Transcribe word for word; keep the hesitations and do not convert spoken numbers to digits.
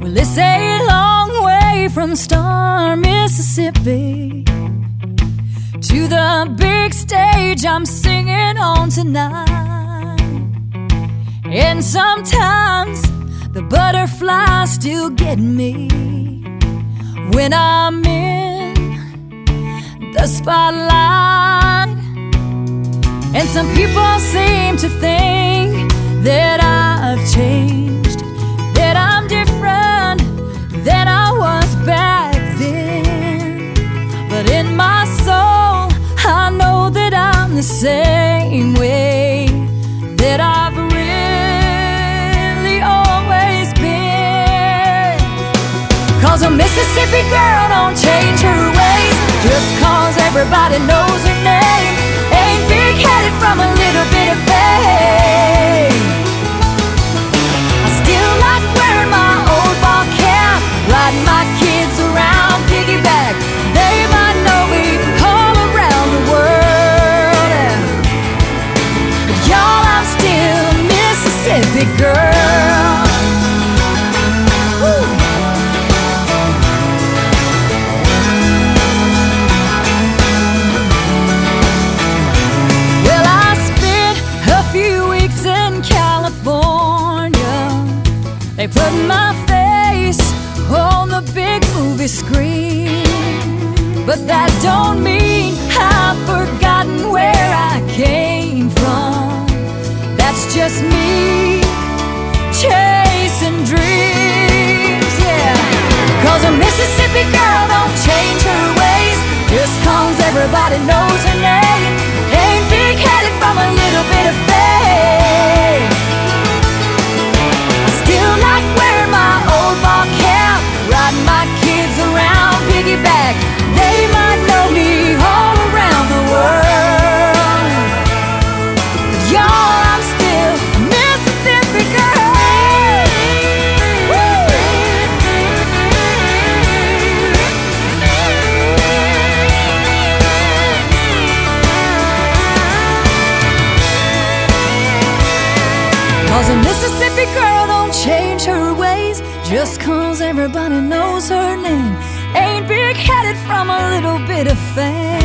Well, it's a long way from Star, Mississippi to the big stage I'm singing on tonight. And sometimes the butterflies still get me when I'm in the spotlight. And some people seem to think that I've changed, that I'm different than I was back then. But in my soul, I know that I'm the same way that I've really always been. 'Cause a Mississippi girl don't change her ways just 'cause everybody knows her name. Ain't big-headed from a little bit of fame. I still like wearing my old ball cap, riding my kids around piggyback. They might know me all around the world, but y'all, I'm still a Mississippi girl. Woo. Well, I spent a few weeks in California. They put my face on the big movie screen, but that don't mean I've forgotten where I came from. That's just me chasing dreams, yeah. 'Cause a Mississippi girl don't change her ways just 'cause everybody knows her name. Ain't big-headed from a little bit of fame. I still like wearing my old ball cap, riding my kids around piggyback. They might know me all around the world, but y'all, I'm still a Mississippi girl. Woo! 'Cause a Mississippi girl don't change her ways just 'cause everybody knows her name. Ain't big-headed from a little bit of fame.